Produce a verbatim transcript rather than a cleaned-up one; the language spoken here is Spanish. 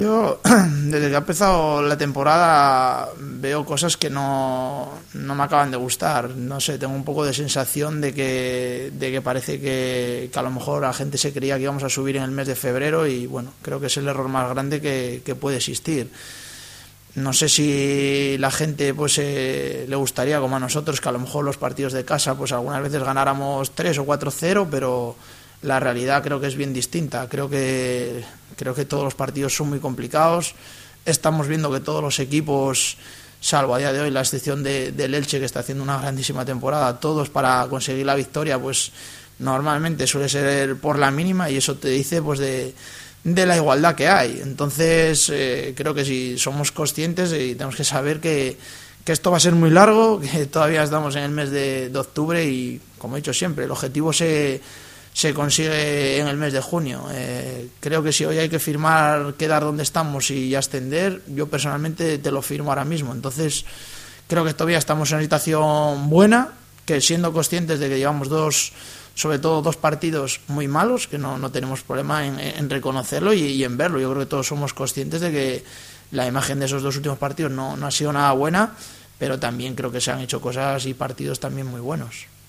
Yo, desde que ha empezado la temporada, veo cosas que no, no me acaban de gustar. No sé, tengo un poco de sensación de que, de que parece que, que a lo mejor la gente se creía que íbamos a subir en el mes de febrero y bueno, creo que es el error más grande que, que puede existir. No sé si la gente pues eh, le gustaría, como a nosotros, que a lo mejor los partidos de casa pues algunas veces ganáramos tres o cuatro cero, pero la realidad creo que es bien distinta. Creo que creo que todos los partidos son muy complicados. Estamos viendo que todos los equipos, salvo a día de hoy la excepción de, del Elche, que está haciendo una grandísima temporada, todos para conseguir la victoria pues normalmente suele ser por la mínima, y eso te dice pues de, de la igualdad que hay. Entonces eh, creo que si somos conscientes y tenemos que saber que, que esto va a ser muy largo, que todavía estamos en el mes de, de octubre y, como he dicho siempre, el objetivo se se consigue en el mes de junio. Eh, creo que si hoy hay que firmar quedar donde estamos y ascender, yo personalmente te lo firmo ahora mismo. Entonces creo que todavía estamos en una situación buena, que siendo conscientes de que llevamos dos, sobre todo dos partidos muy malos, que no, no tenemos problema en, en reconocerlo y, y en verlo. Yo creo que todos somos conscientes de que la imagen de esos dos últimos partidos no, no ha sido nada buena, pero también creo que se han hecho cosas y partidos también muy buenos.